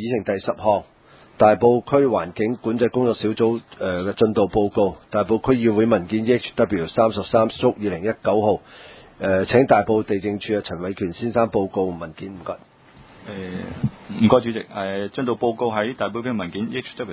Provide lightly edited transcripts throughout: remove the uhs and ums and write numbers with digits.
議程第10項，大埔區環境管制工作小組嘅進度報告，大埔區議會文件 EHW33/2019 號，請大埔地政處陳偉權先生報告文件，唔該。 唔該主席，進度報告喺大埔區文件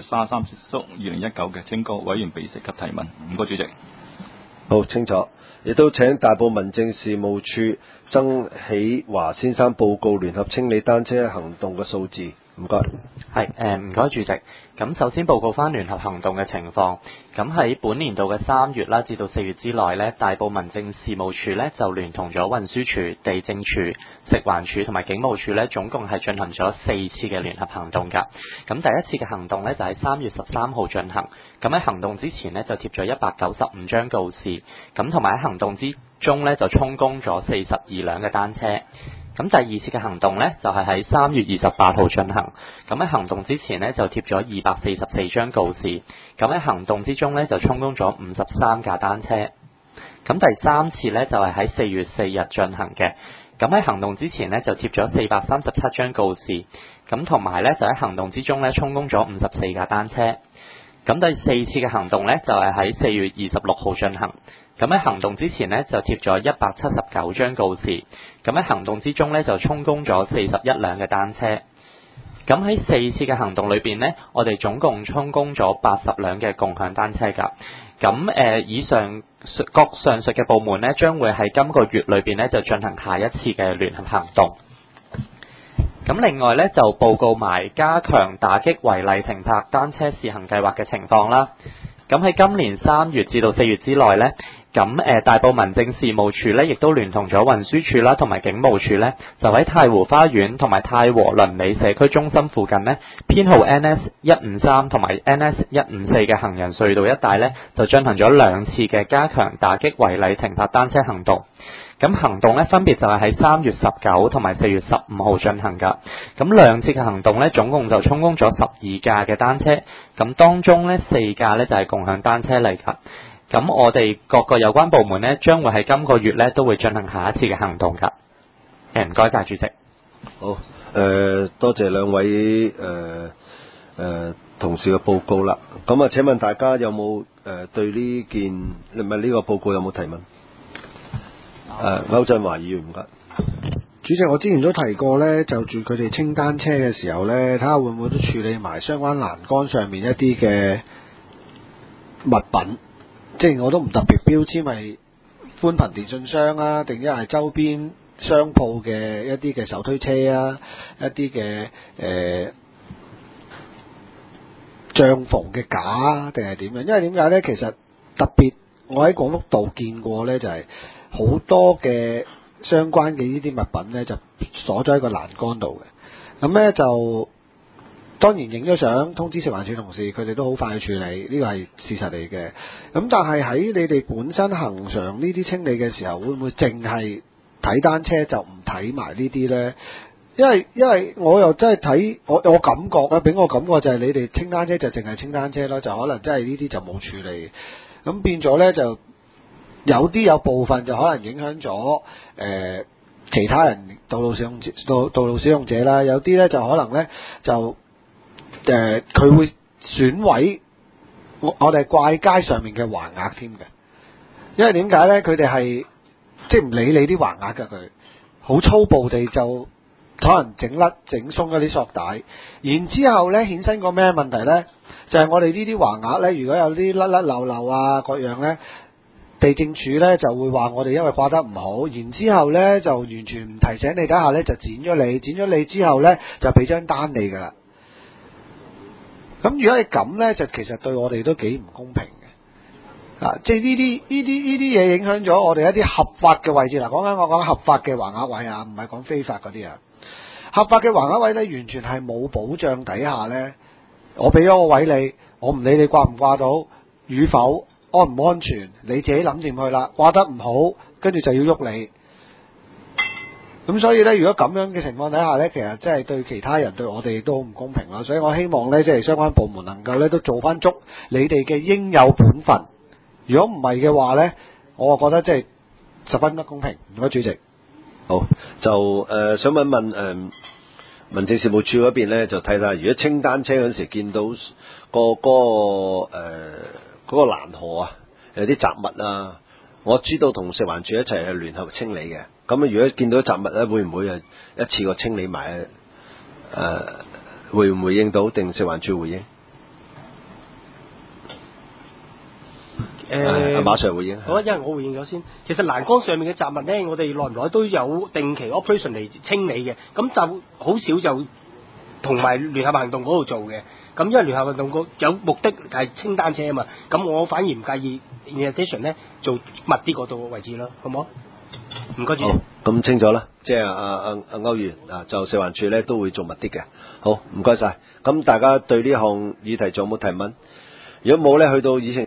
EHW33/2019嘅，請各委員備悉及提問。唔該主席。 好，清楚。亦都請大埔民政事務處曾喜華先生報告聯合清理單車行動嘅數字，唔該。 唔該主席。咁首先報告翻聯合行動嘅情況。咁喺本年度嘅3月啦，至到4月之內呢，大埔民政事務處呢就聯同咗運輸署、地政處、食環署同埋警務處呢，總共係進行咗4次嘅聯合行動㗎。咁第一次嘅行動呢，就喺3月13號進行。咁喺行動之前呢，就貼咗195張告示。咁同埋喺行動之中呢，就充公咗42輛嘅單車。咁第二次嘅行動呢，就係喺3月28號進行。咁喺行動之前呢，就貼咗244張告示。咁喺行動之中呢，就充公咗53架單車。咁第三次呢，就係喺4月4日進行嘅。咁喺行動之前呢，就貼咗437張告示。咁同埋呢，就喺行動之中呢，充公咗54架單車。咁第四次嘅行動呢，就係喺4月26號進行。咁喺行動之前呢，就貼咗179張告示。咁喺行動之中呢，就充公咗41輛嘅單車。咁喺4次嘅行動裏邊呢，我哋總共充公咗80輛嘅共享單車㗎。咁以上各上述嘅部門呢，將會喺今個月裏邊呢，就進行下一次嘅聯合行動。咁另外呢，就報告埋加強打擊違例停泊單車試行計劃嘅情況啦。咁喺今年3月至到4月之內呢，咁大埔民政事務處呢，亦都聯同咗運輸署啦同埋警務處呢，就喺太湖花園同埋太和鄰里社區中心附近呢，編號 NS153 同埋 NS154 嘅行人隧道一帶呢，就進行咗2次嘅加強打擊違例停泊單車行動。咁行動呢，分別就係喺3月19同埋4月15號進行㗎。咁2次嘅行動呢，總共就充公咗12架嘅單車。咁當中呢，4架呢就係共享單車嚟㗎。咁我哋各個有關部門呢，將會喺今個月呢都會進行下一次嘅行動㗎。唔該晒主席。 好，多謝兩位同事嘅報告啦。咁啊，請問大家有冇對呢個報告有冇提問？歐振華議員，唔該。 主席，我之前都提過呢，就住佢哋清單車嘅時候呢，睇下會唔會都處理埋相關欄杆上面一啲嘅物品，即係我都唔特別標籤係寬頻電信商啊，定一係周邊商鋪嘅一啲嘅手推車啊，一啲嘅帳篷嘅架啊，定係點樣？因為點解呢？其實特別我喺廣福道見過呢，就係好多嘅相關嘅呢啲物品呢，就鎖咗喺個欄杆度嘅。咁呢，就當然影咗相，通知食環署同事，佢哋都好快去處理，呢個係事實嚟嘅。咁但係喺你哋本身恆常呢啲清理嘅時候，會唔會淨係睇單車就唔睇埋呢啲呢？因為我又真係睇我感覺啊，俾我感覺就係你哋清單車就淨係清單車咯，就可能真係呢啲就冇處理。咁變咗呢，就有部分就可能影響咗其他人道路使用者啦，有啲呢就可能呢，就佢會損毀我哋怪街上面嘅橫額添嘅。因為點解呢？佢哋係即係唔理你啲橫額㗎，佢好粗暴地就可能整鬆嗰啲索帶，然之後呢，衍生個咩問題呢？就係我哋呢啲橫額呢，如果有啲甩漏漏啊各樣呢，地政署呢就會話我哋因為掛得唔好，然之後呢就完全唔提醒你，底下呢就剪咗你之後呢就俾張單你㗎啦。咁如果係咁呢，就其實對我哋都幾唔公平嘅。即係呢啲嘢影響咗我哋一啲合法嘅位置。嗱，我講合法嘅橫額位啊，唔係講非法嗰啲啊。合法嘅橫額位呢，完全係冇保障底下呢，我俾咗個位你，我唔理你掛唔掛到與否，安唔安全，你自己諗掂去啦。掛得唔好，跟住就要喐你。咁所以呢，如果咁樣嘅情況底下呢，其實真係對其他人對我哋都好唔公平咯。所以我希望呢，即係相關部門能夠呢都做翻足你哋嘅應有本分。如果唔係嘅話呢，我覺得即係十分不公平。唔該，主席。 好，就想問民政事務處嗰邊咧就睇睇，如果清單車嗰陣時見到嗰個欄河啊，有啲雜物啊，我知道同食環署一齊去聯合清理嘅。咁啊，如果見到雜物咧，會唔會一次過清理埋？會唔會應到定食環署回應？馬 Sir 回應。 好啊，因為我回應咗先。其實欄杆上面嘅雜物咧，我哋耐唔耐都有定期 operation 嚟清理嘅。咁就好少就同埋聯合行動嗰度做嘅。咁因為聯合行動個有目的係清單車啊嘛。咁我反而唔介意 in addition 咧做密啲嗰度位置咯，好唔好？唔該主席。 咁清楚啦，即係阿歐元啊，就食環署咧都會做密啲嘅。好，唔該晒。咁大家對呢項議題仲有冇提問？如果冇咧，去到議程。